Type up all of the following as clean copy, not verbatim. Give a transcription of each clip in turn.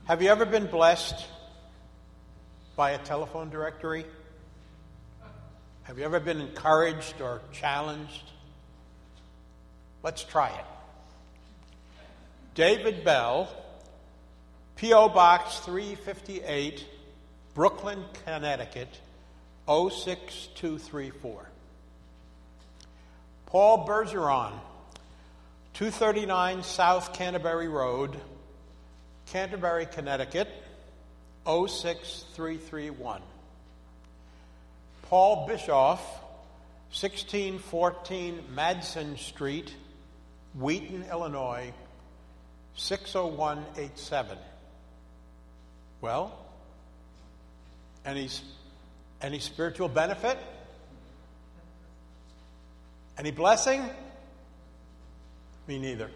Have you ever been blessed by a telephone directory? Have you ever been encouraged or challenged? Let's try it. David Bell, P.O. Box 358, Brooklyn, Connecticut, 06234. Paul Bergeron, 239 South Canterbury Road, Canterbury, Connecticut, 06331. Paul Bischoff, 1614 Madsen Street, Wheaton, Illinois, 60187. Well, any spiritual benefit? Any blessing? Me neither.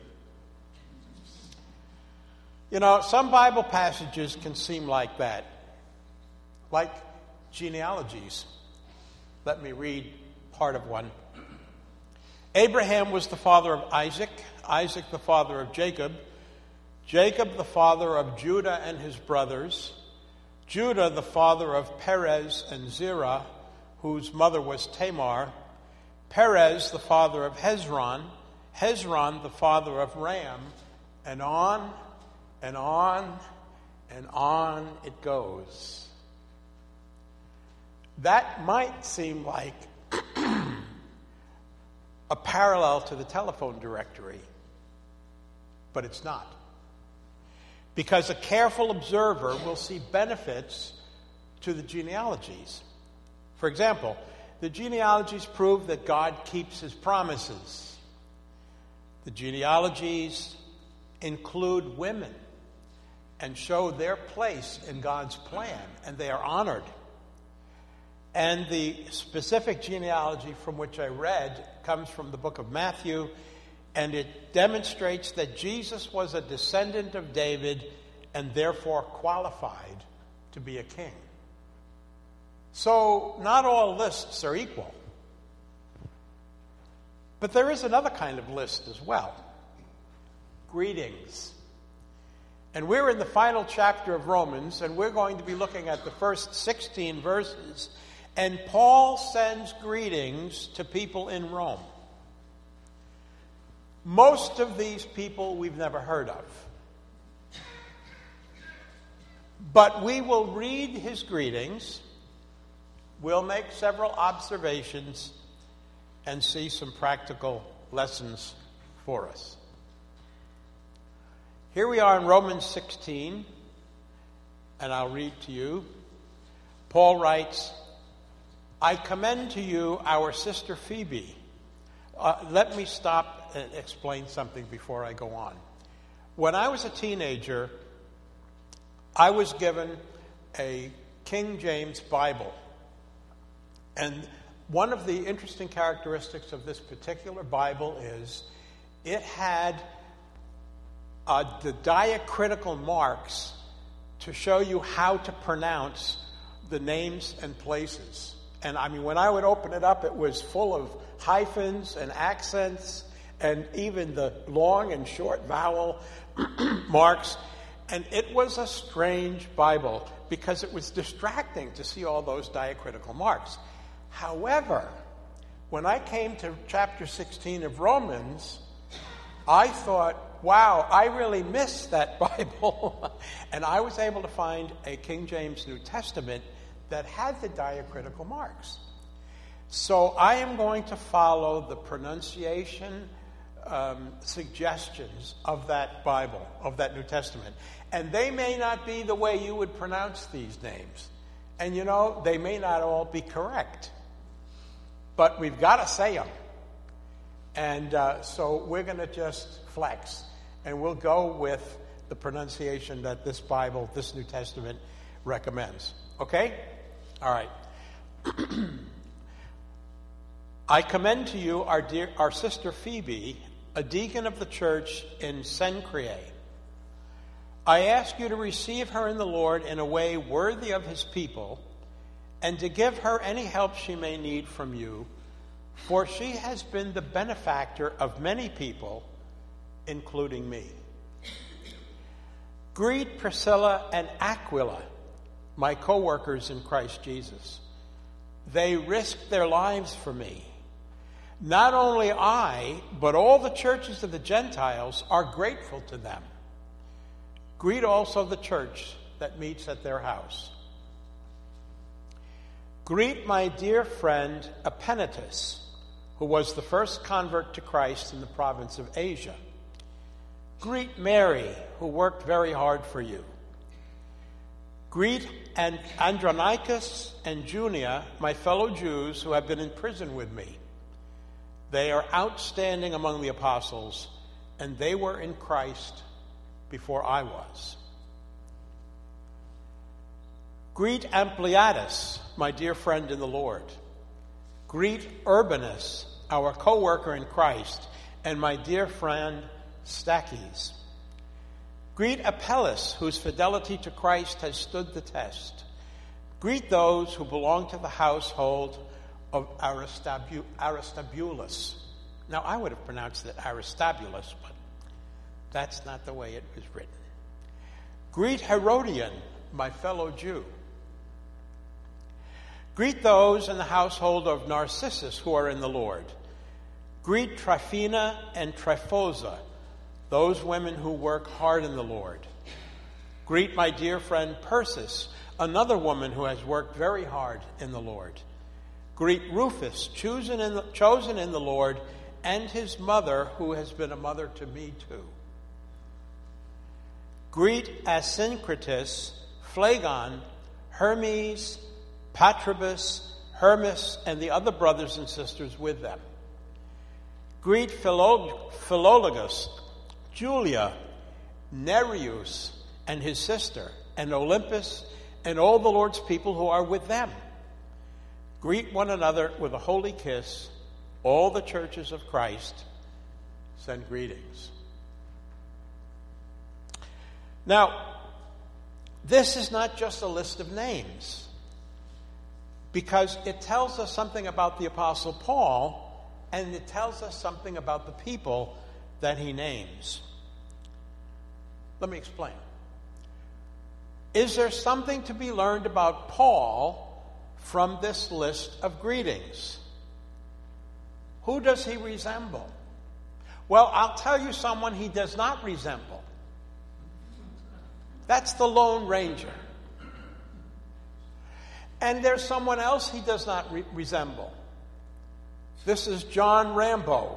You know, some Bible passages can seem like that, like genealogies. Let me read part of one. Abraham was the father of Isaac, Isaac the father of Jacob, Jacob the father of Judah and his brothers, Judah the father of Perez and Zerah, whose mother was Tamar, Perez the father of Hezron, Hezron the father of Ram, and on and on and on it goes. That might seem like a parallel to the telephone directory, but it's not. Because a careful observer will see benefits to the genealogies. For example, the genealogies prove that God keeps his promises. The genealogies include women and show their place in God's plan, and they are honored. And the specific genealogy from which I read comes from the book of Matthew, and it demonstrates that Jesus was a descendant of David and therefore qualified to be a king. So not all lists are equal. But there is another kind of list as well. Greetings. And we're in the final chapter of Romans, and we're going to be looking at the first 16 verses. And Paul sends greetings to people in Rome. Most of these people we've never heard of. But we will read his greetings, we'll make several observations, and see some practical lessons for us. Here we are in Romans 16, and I'll read to you. Paul writes, I commend to you our sister Phoebe. Let me stop and explain something before I go on. When I was a teenager, I was given a King James Bible. And one of the interesting characteristics of this particular Bible is it had the diacritical marks to show you how to pronounce the names and places. And I mean, when I would open it up, it was full of hyphens and accents and even the long and short vowel marks. And it was a strange Bible because it was distracting to see all those diacritical marks. However, when I came to chapter 16 of Romans, I thought, wow, I really missed that Bible. And I was able to find a King James New Testament that had the diacritical marks. So I am going to follow the pronunciation suggestions of that Bible, of that New Testament. And they may not be the way you would pronounce these names. And you know, they may not all be correct. But we've got to say them. And so we're going to just flex. And we'll go with the pronunciation that this Bible, this New Testament, recommends. Okay? All right. I commend to you our sister Phoebe, a deacon of the church in Cenchreae. I ask you to receive her in the Lord in a way worthy of his people, and to give her any help she may need from you, for she has been the benefactor of many people, including me. Greet Priscilla and Aquila, my co-workers in Christ Jesus. They risked their lives for me. Not only I, but all the churches of the Gentiles are grateful to them. Greet also the church that meets at their house. Greet my dear friend Epaenetus, who was the first convert to Christ in the province of Asia. Greet Mary, who worked very hard for you. Greet Andronicus and Junia, my fellow Jews who have been in prison with me. They are outstanding among the apostles, and they were in Christ before I was. Greet Ampliatus, my dear friend in the Lord. Greet Urbanus, our co-worker in Christ, and my dear friend Stachys. Greet Apelles, whose fidelity to Christ has stood the test. Greet those who belong to the household of Aristobulus. Now, I would have pronounced it Aristobulus, but that's not the way it was written. Greet Herodion, my fellow Jew. Greet those in the household of Narcissus who are in the Lord. Greet Tryphena and Tryphosa, those women who work hard in the Lord. Greet my dear friend Persis, another woman who has worked very hard in the Lord. Greet Rufus, chosen in the Lord, and his mother, who has been a mother to me too. Greet Asyncritus, Phlegon, Hermes, Patrobus, Hermas, and the other brothers and sisters with them. Greet Philologus, Julia, Nereus, and his sister, and Olympus, and all the Lord's people who are with them. Greet one another with a holy kiss. All the churches of Christ send greetings. Now, this is not just a list of names, because it tells us something about the Apostle Paul, and it tells us something about the people that he names. Let me explain. Is there something to be learned about Paul from this list of greetings? Who does he resemble? Well, I'll tell you someone he does not resemble. That's the Lone Ranger. And there's someone else he does not resemble. This is John Rambo.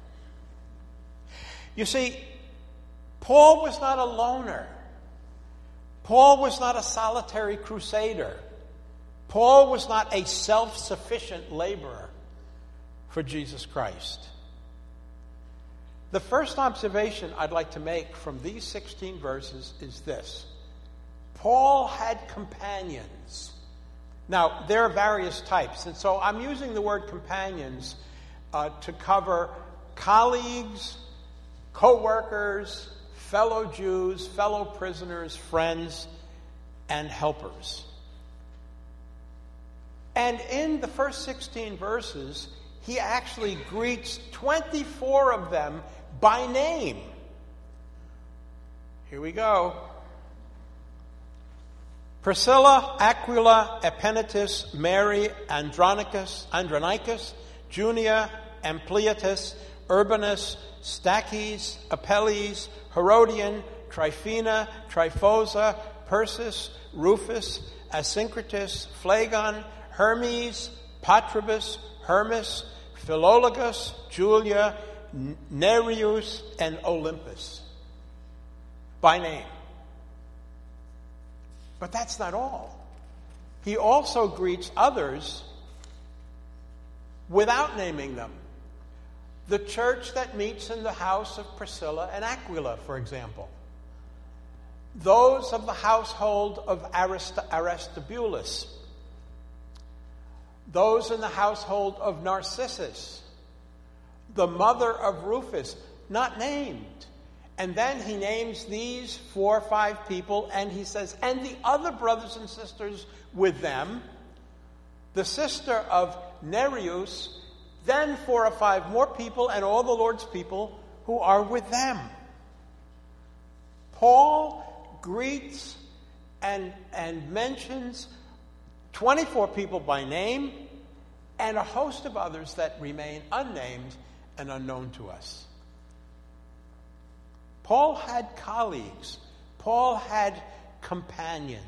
You see, Paul was not a loner. Paul was not a solitary crusader. Paul was not a self-sufficient laborer for Jesus Christ. The first observation I'd like to make from these 16 verses is this. Paul had companions. Now, there are various types, and so I'm using the word companions to cover colleagues, co-workers, fellow Jews, fellow prisoners, friends, and helpers. And in the first 16 verses, he actually greets 24 of them by name. Here we go. Priscilla, Aquila, Epaenetus, Mary, Andronicus, Junia, Ampliatus, Urbanus, Stachys, Apelles, Herodion, Tryphena, Tryphosa, Persis, Rufus, Asyncritus, Phlegon, Hermes, Patrobus, Hermas, Philologus, Julia, Nereus, and Olympus. By name. But that's not all. He also greets others without naming them. The church that meets in the house of Priscilla and Aquila, for example. Those of the household of Aristobulus. Those in the household of Narcissus. The mother of Rufus, not named. And then he names these 4 or 5 people, and he says, and the other brothers and sisters with them, the sister of Nereus, then 4 or 5 more people, and all the Lord's people who are with them. Paul greets and mentions 24 people by name and a host of others that remain unnamed and unknown to us. Paul had colleagues. Paul had companions.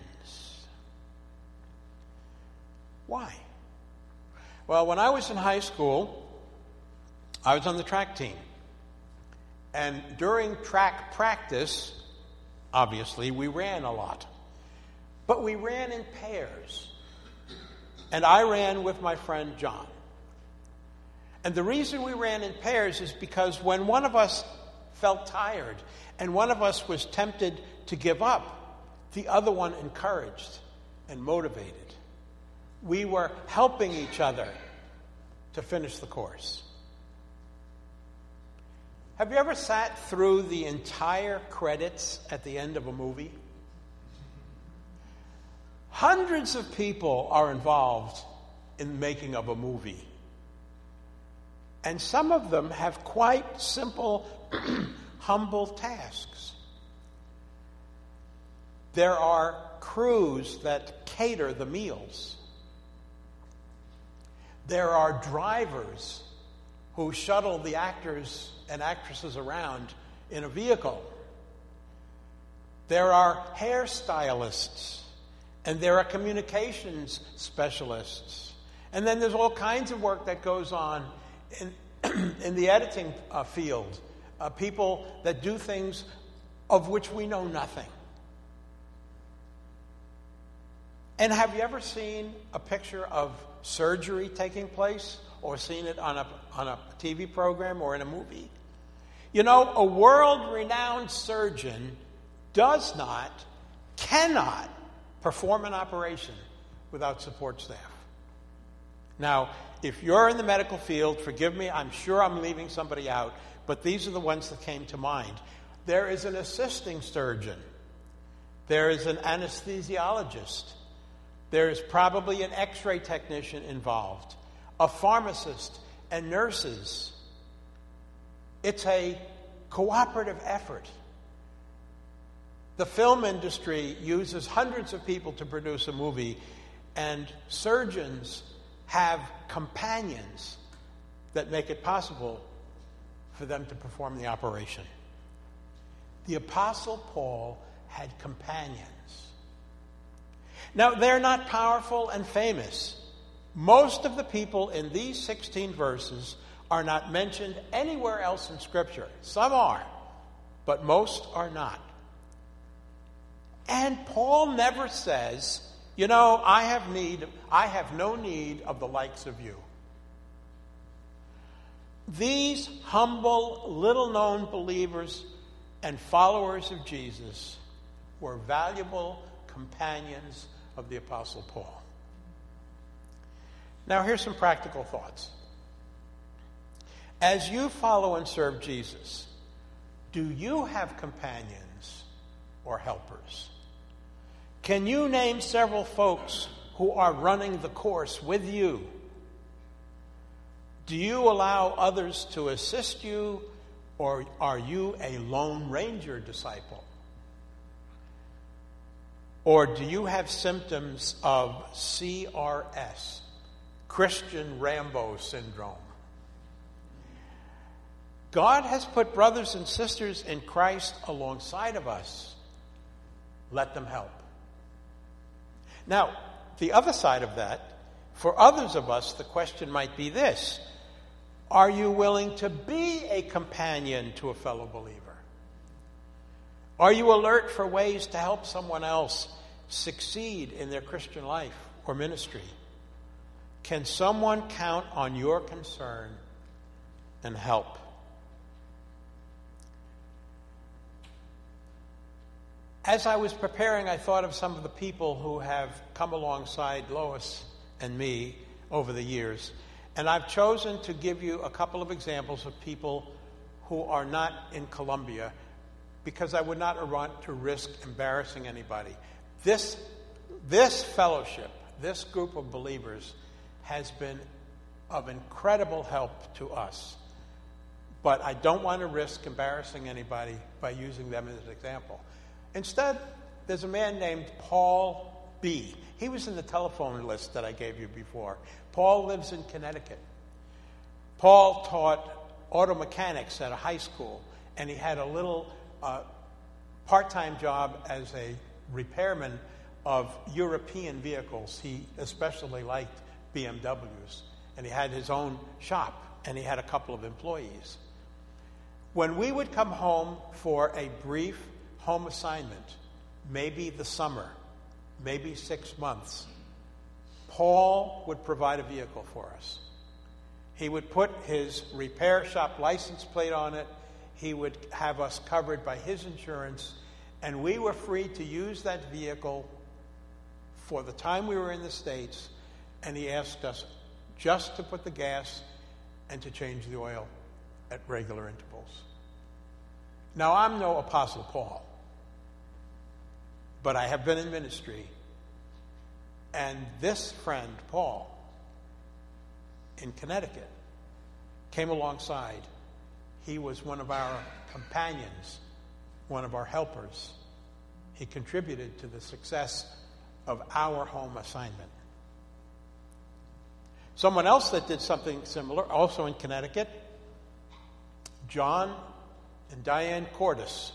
Why? Well, when I was in high school, I was on the track team. And during track practice, obviously, we ran a lot. But we ran in pairs. And I ran with my friend John. And the reason we ran in pairs is because when one of us felt tired and one of us was tempted to give up, the other one encouraged and motivated. We were helping each other to finish the course. Have you ever sat through the entire credits at the end of a movie? Hundreds of people are involved in the making of a movie. And some of them have quite simple, humble tasks. There are crews that cater the meals. There are drivers who shuttle the actors and actresses around in a vehicle. There are hairstylists, and there are communications specialists. And then there's all kinds of work that goes on in the editing field, people that do things of which we know nothing. And have you ever seen a picture of surgery taking place or seen it on a TV program or in a movie? You know, a world-renowned surgeon cannot perform an operation without support staff. Now, if you're in the medical field, forgive me, I'm sure I'm leaving somebody out, but these are the ones that came to mind. There is an assisting surgeon. There is an anesthesiologist. There is probably an x-ray technician involved, a pharmacist, and nurses. It's a cooperative effort. The film industry uses hundreds of people to produce a movie, and surgeons have companions that make it possible for them to perform the operation. The Apostle Paul had companions. Now, they're not powerful and famous. Most of the people in these 16 verses are not mentioned anywhere else in Scripture. Some are, but most are not. And Paul never says, you know, I have no need of the likes of you. These humble, little-known believers and followers of Jesus were valuable companions of the Apostle Paul. Now, here's some practical thoughts. As you follow and serve Jesus, do you have companions or helpers? Can you name several folks who are running the course with you? Do you allow others to assist you, or are you a Lone Ranger disciple? Or do you have symptoms of CRS, Christian Rambo syndrome? God has put brothers and sisters in Christ alongside of us. Let them help. Now, the other side of that, for others of us, the question might be this: are you willing to be a companion to a fellow believer? Are you alert for ways to help someone else succeed in their Christian life or ministry? Can someone count on your concern and help? As I was preparing, I thought of some of the people who have come alongside Lois and me over the years. And I've chosen to give you a couple of examples of people who are not in Columbia because I would not want to risk embarrassing anybody. This fellowship, this group of believers, has been of incredible help to us. But I don't want to risk embarrassing anybody by using them as an example. Instead, there's a man named Paul B. He was in the telephone list that I gave you before. Paul lives in Connecticut. Paul taught auto mechanics at a high school, and he had a little part-time job as a repairman of European vehicles. He especially liked BMWs, and he had his own shop, and he had a couple of employees. When we would come home for a brief home assignment, maybe the summer, maybe 6 months, Paul would provide a vehicle for us. He would put his repair shop license plate on it. He would have us covered by his insurance, and we were free to use that vehicle for the time we were in the States, and he asked us just to put the gas and to change the oil at regular intervals. Now, I'm no Apostle Paul, but I have been in ministry, and this friend, Paul, in Connecticut, came alongside. He was one of our companions, one of our helpers. He contributed to the success of our home assignment. Someone else that did something similar, also in Connecticut, John and Diane Cordes.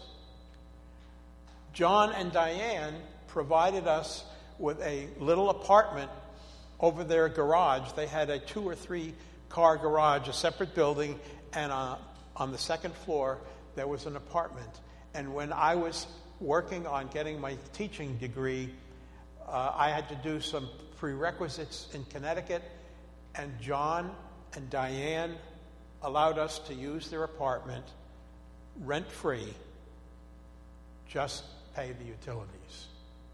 John and Diane provided us with a little apartment over their garage. They had a 2 or 3 car garage, a separate building, and on the second floor there was an apartment. And when I was working on getting my teaching degree, I had to do some prerequisites in Connecticut, and John and Diane allowed us to use their apartment rent-free, just pay the utilities.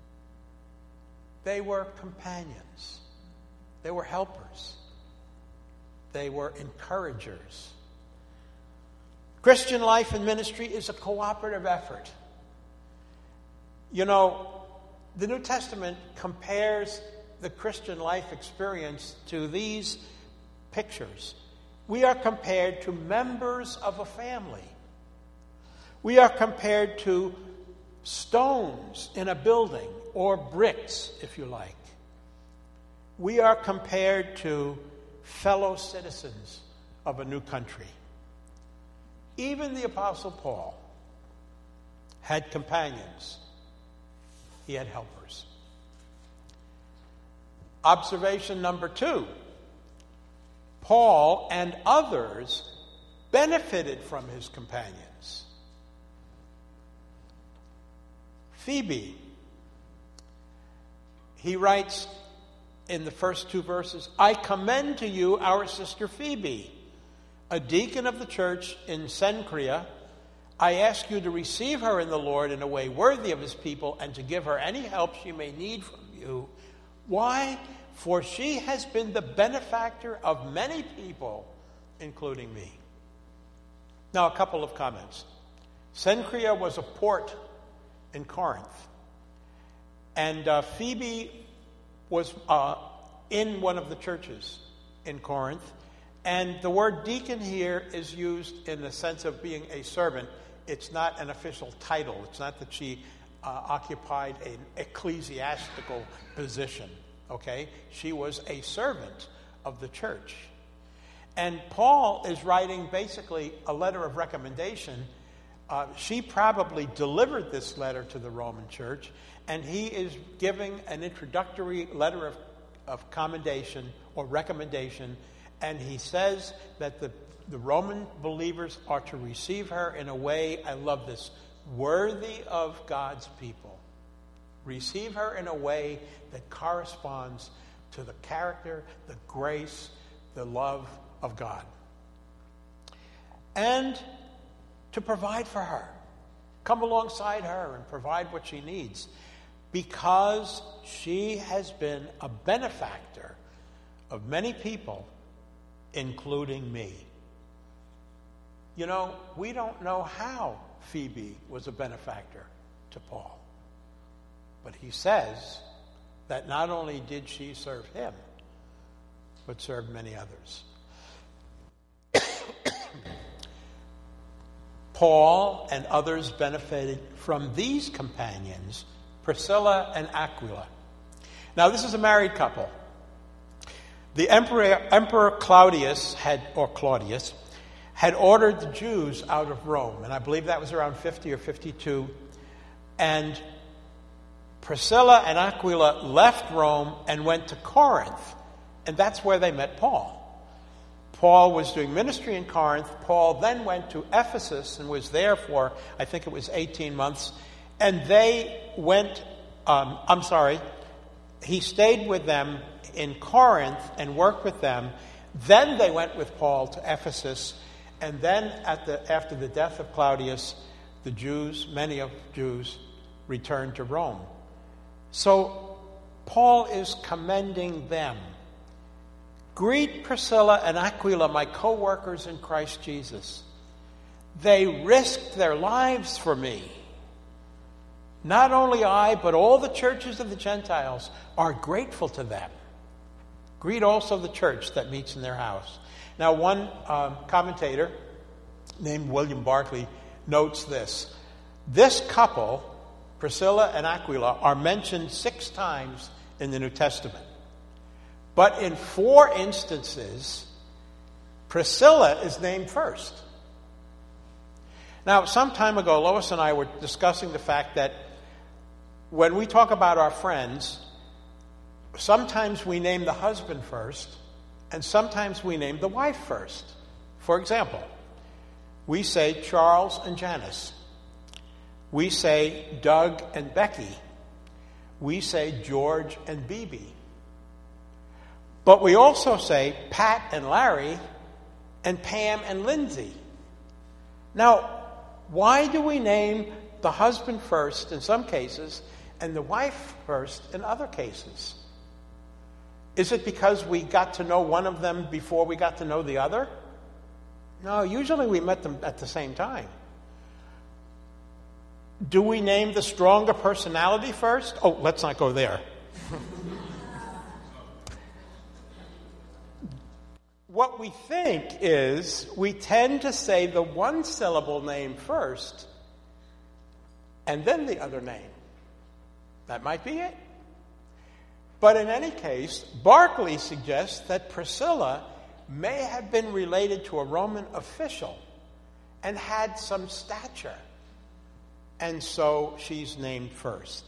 They were companions. They were helpers. They were encouragers. Christian life and ministry is a cooperative effort. You know, the New Testament compares the Christian life experience to these pictures. We are compared to members of a family. We are compared to stones in a building, or bricks, if you like. We are compared to fellow citizens of a new country. Even the Apostle Paul had companions. He had helpers. Observation number 2. Paul and others benefited from his companions. Phoebe, he writes in the first 2 verses, I commend to you our sister Phoebe, a deacon of the church in Cenchrea. I ask you to receive her in the Lord in a way worthy of his people, and to give her any help she may need from you. Why? For she has been the benefactor of many people, including me. Now, a couple of comments. Cenchrea was a port in Corinth, and Phoebe was in one of the churches in Corinth, and the word deacon here is used in the sense of being a servant. It's not an official title. It's not that she occupied an ecclesiastical position, okay? She was a servant of the church. And Paul is writing basically a letter of recommendation. She probably delivered this letter to the Roman church, and he is giving an introductory letter of commendation or recommendation, and he says that the Roman believers are to receive her in a way, I love this, worthy of God's people. Receive her in a way that corresponds to the character, the grace, the love of God. And to provide for her. Come alongside her and provide what she needs, because she has been a benefactor of many people, including me. You know, we don't know how Phoebe was a benefactor to Paul, but he says that not only did she serve him, but served many others. Paul and others benefited from these companions Priscilla and Aquila. Now, this is a married couple. The Emperor Claudius had ordered the Jews out of Rome, and I believe that was around 50 or 52. And Priscilla and Aquila left Rome and went to Corinth, and that's where they met Paul. Paul was doing ministry in Corinth. Paul then went to Ephesus and was there for, I think it was 18 months. And he stayed with them in Corinth and worked with them. Then they went with Paul to Ephesus. And then after the death of Claudius, many Jews, returned to Rome. So Paul is commending them. Greet Priscilla and Aquila, my co-workers in Christ Jesus. They risked their lives for me. Not only I, but all the churches of the Gentiles are grateful to them. Greet also the church that meets in their house. Now, one commentator named William Barclay notes this. This couple, Priscilla and Aquila, are mentioned 6 times in the New Testament. But in 4 instances, Priscilla is named first. Now, some time ago, Lois and I were discussing the fact that when we talk about our friends, sometimes we name the husband first, and sometimes we name the wife first. For example, we say Charles and Janice. We say Doug and Becky. We say George and Bibi. But we also say Pat and Larry and Pam and Lindsay. Now, why do we name the husband first in some cases and the wife first in other cases? Is it because we got to know one of them before we got to know the other? No, usually we met them at the same time. Do we name the stronger personality first? Oh, let's not go there. What we think is we tend to say the one-syllable name first and then the other name. That might be it. But in any case, Barclay suggests that Priscilla may have been related to a Roman official and had some stature. And so she's named first.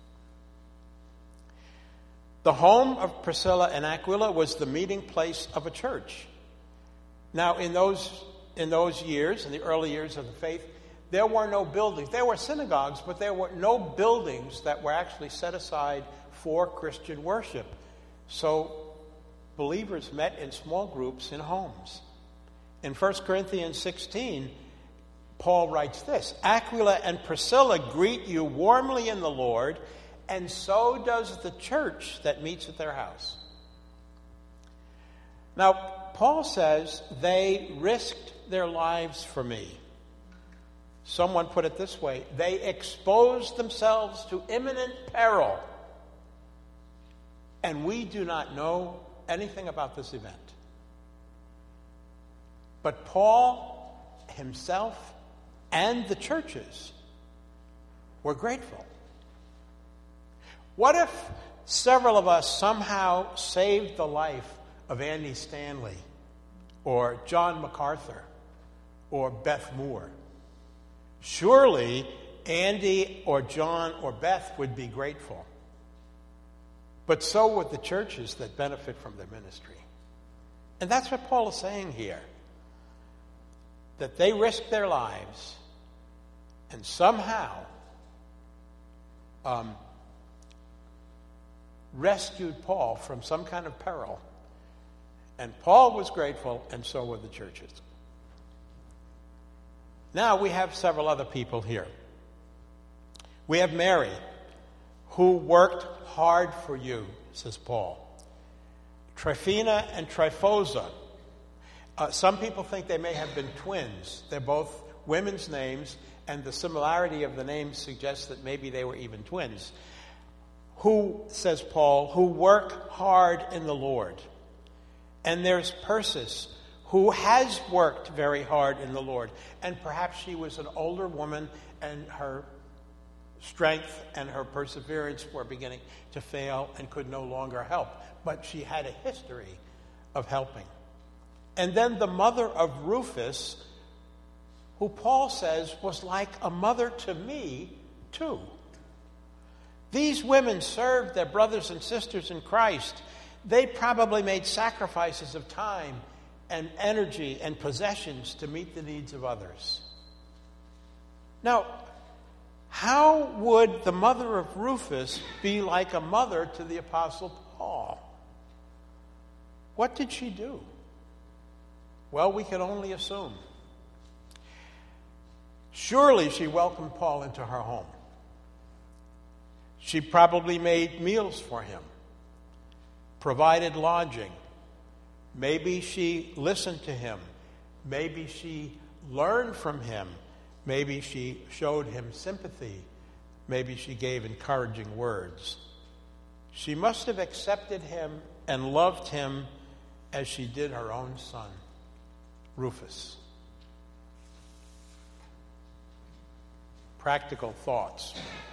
The home of Priscilla and Aquila was the meeting place of a church. Now, in those years, in the early years of the faith, there were no buildings. There were synagogues, but there were no buildings that were actually set aside for Christian worship. So believers met in small groups in homes. In 1 Corinthians 16, Paul writes this, Aquila and Priscilla greet you warmly in the Lord, and so does the church that meets at their house. Now, Paul says they risked their lives for me. Someone put it this way, they exposed themselves to imminent peril. And we do not know anything about this event. But Paul himself and the churches were grateful. What if several of us somehow saved the life of Andy Stanley or John MacArthur or Beth Moore? Surely Andy or John or Beth would be grateful. But so would the churches that benefit from their ministry. And that's what Paul is saying here. That they risked their lives and somehow rescued Paul from some kind of peril. And Paul was grateful, and so were the churches. Now we have several other people here. We have Mary, who worked hard for you, says Paul. Tryphena and Tryphosa. Some people think they may have been twins. They're both women's names, and the similarity of the names suggests that maybe they were even twins. Who, says Paul, who work hard in the Lord. And there's Persis, who has worked very hard in the Lord. And perhaps she was an older woman, and her strength and her perseverance were beginning to fail and could no longer help. But she had a history of helping. And then the mother of Rufus, who Paul says was like a mother to me, too. These women served their brothers and sisters in Christ. They probably made sacrifices of time and energy and possessions to meet the needs of others. Now, how would the mother of Rufus be like a mother to the Apostle Paul? What did she do? Well, we can only assume. Surely she welcomed Paul into her home. She probably made meals for him, provided lodging. Maybe she listened to him. Maybe she learned from him. Maybe she showed him sympathy. Maybe she gave encouraging words. She must have accepted him and loved him as she did her own son, Rufus. Practical thoughts.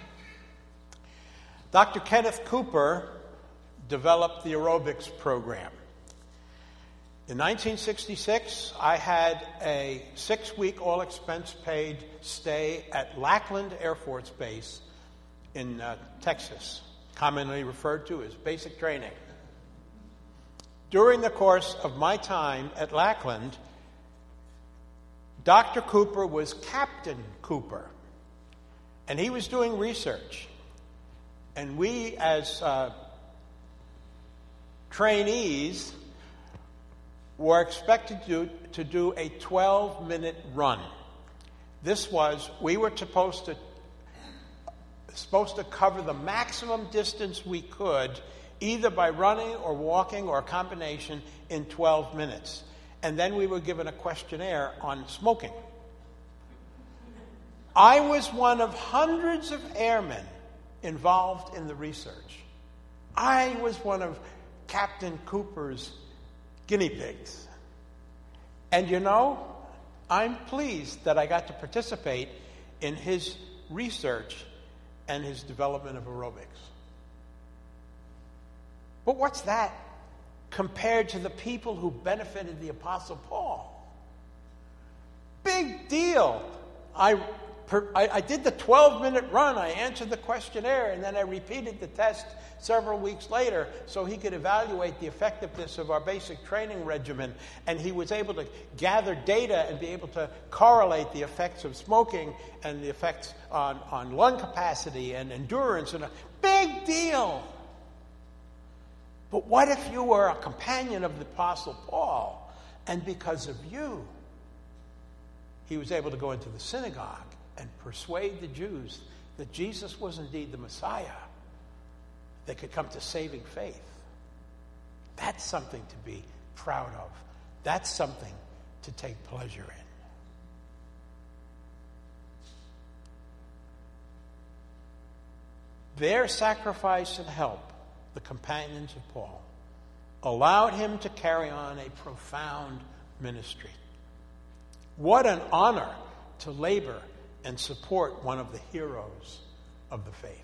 Dr. Kenneth Cooper developed the aerobics program. In 1966, I had a 6-week all-expense-paid stay at Lackland Air Force Base in Texas, commonly referred to as basic training. During the course of my time at Lackland, Dr. Cooper was Captain Cooper, and he was doing research. And we, as trainees, were expected to do a 12-minute run. We were supposed to cover the maximum distance we could, either by running or walking or a combination, in 12 minutes. And then we were given a questionnaire on smoking. I was one of hundreds of airmen involved in the research. I was one of Captain Cooper's guinea pigs. And you know, I'm pleased that I got to participate in his research and his development of aerobics. But what's that compared to the people who benefited the Apostle Paul? Big deal. I did the 12-minute run. I answered the questionnaire, and then I repeated the test several weeks later so he could evaluate the effectiveness of our basic training regimen. And he was able to gather data and be able to correlate the effects of smoking and the effects on lung capacity and endurance. And a big deal. But what if you were a companion of the Apostle Paul, and because of you, he was able to go into the synagogue and persuade the Jews that Jesus was indeed the Messiah? They could come to saving faith. That's something to be proud of. That's something to take pleasure in. Their sacrifice and help, the companions of Paul, allowed him to carry on a profound ministry. What an honor to labor and support one of the heroes of the faith.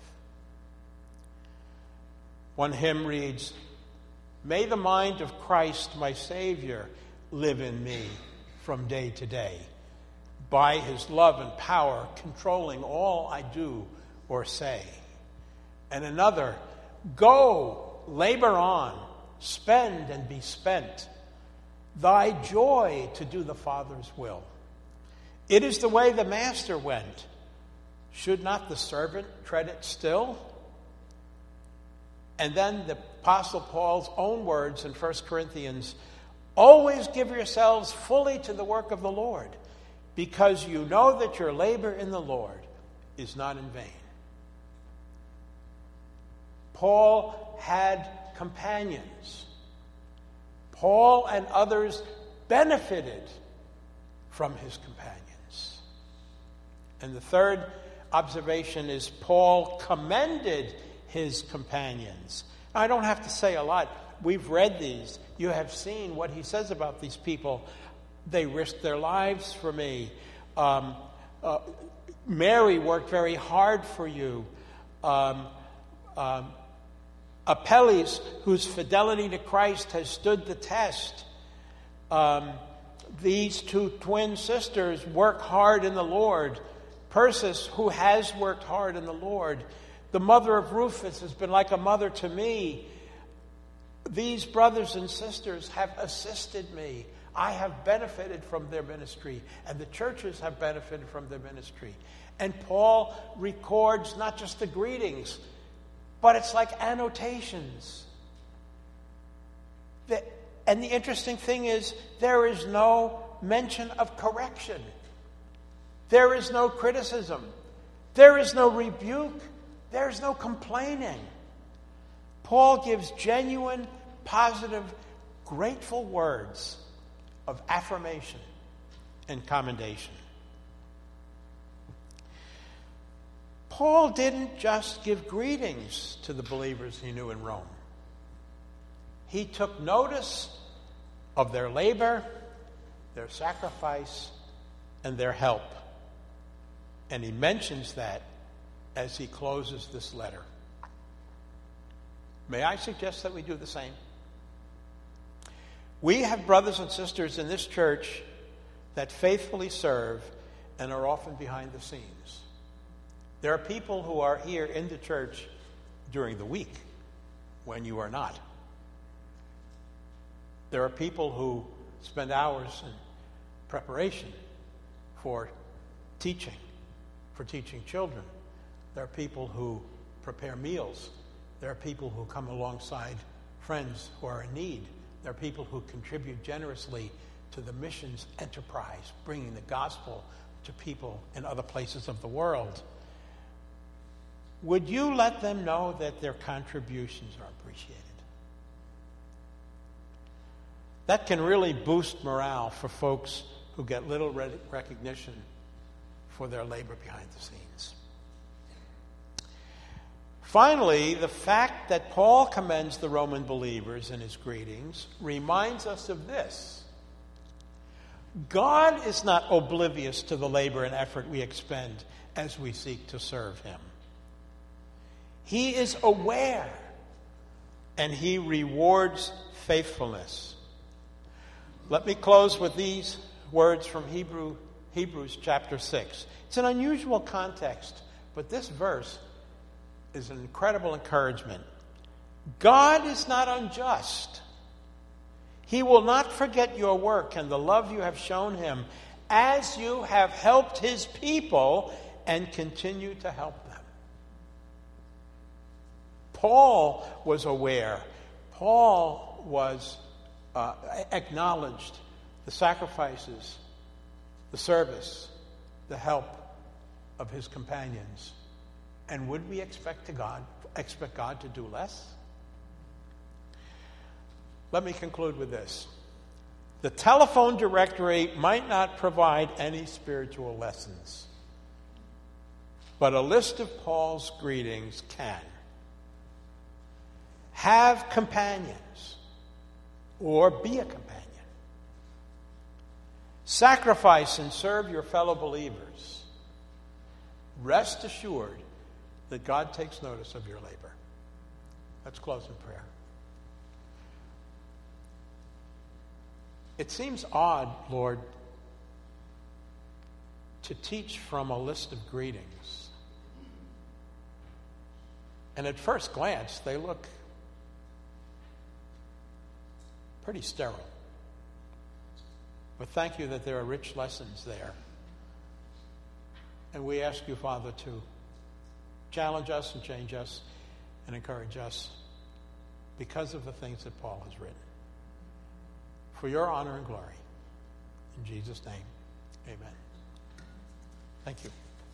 One hymn reads, "May the mind of Christ, my Savior, live in me from day to day, by his love and power controlling all I do or say." And another, "Go, labor on, spend and be spent, thy joy to do the Father's will. It is the way the Master went. Should not the servant tread it still?" And then the Apostle Paul's own words in 1 Corinthians, "Always give yourselves fully to the work of the Lord, because you know that your labor in the Lord is not in vain." Paul had companions. Paul and others benefited from his companions. And the third observation is Paul commended his companions. I don't have to say a lot. We've read these. You have seen what he says about these people. They risked their lives for me. Mary worked very hard for you. Apelles, whose fidelity to Christ has stood the test. These two twin sisters work hard in the Lord. Persis, who has worked hard in the Lord. The mother of Rufus has been like a mother to me. These brothers and sisters have assisted me. I have benefited from their ministry, and the churches have benefited from their ministry. And Paul records not just the greetings, but it's like annotations. And the interesting thing is, there is no mention of correction. There is no criticism. There is no rebuke. There is no complaining. Paul gives genuine, positive, grateful words of affirmation and commendation. Paul didn't just give greetings to the believers he knew in Rome. He took notice of their labor, their sacrifice, and their help. And he mentions that as he closes this letter. May I suggest that we do the same? We have brothers and sisters in this church that faithfully serve and are often behind the scenes. There are people who are here in the church during the week when you are not. There are people who spend hours in preparation for teaching children. There are people who prepare meals. There are people who come alongside friends who are in need. There are people who contribute generously to the missions enterprise, bringing the gospel to people in other places of the world. Would you let them know that their contributions are appreciated? That can really boost morale for folks who get little recognition for their labor behind the scenes. Finally, the fact that Paul commends the Roman believers in his greetings reminds us of this. God is not oblivious to the labor and effort we expend as we seek to serve him. He is aware, and he rewards faithfulness. Let me close with these words from Hebrews chapter 6. It's an unusual context, but this verse is an incredible encouragement. God is not unjust. He will not forget your work and the love you have shown him as you have helped his people and continue to help them. Paul was aware. Paul was acknowledged the sacrifices, the service, the help of his companions. And would we expect God to do less? Let me conclude with this. The telephone directory might not provide any spiritual lessons, but a list of Paul's greetings can. Have companions, or be a companion. Sacrifice and serve your fellow believers. Rest assured that God takes notice of your labor. Let's close in prayer. It seems odd, Lord, to teach from a list of greetings. And at first glance, they look pretty sterile. But thank you that there are rich lessons there. And we ask you, Father, to challenge us and change us and encourage us because of the things that Paul has written. For your honor and glory. In Jesus' name, amen. Thank you.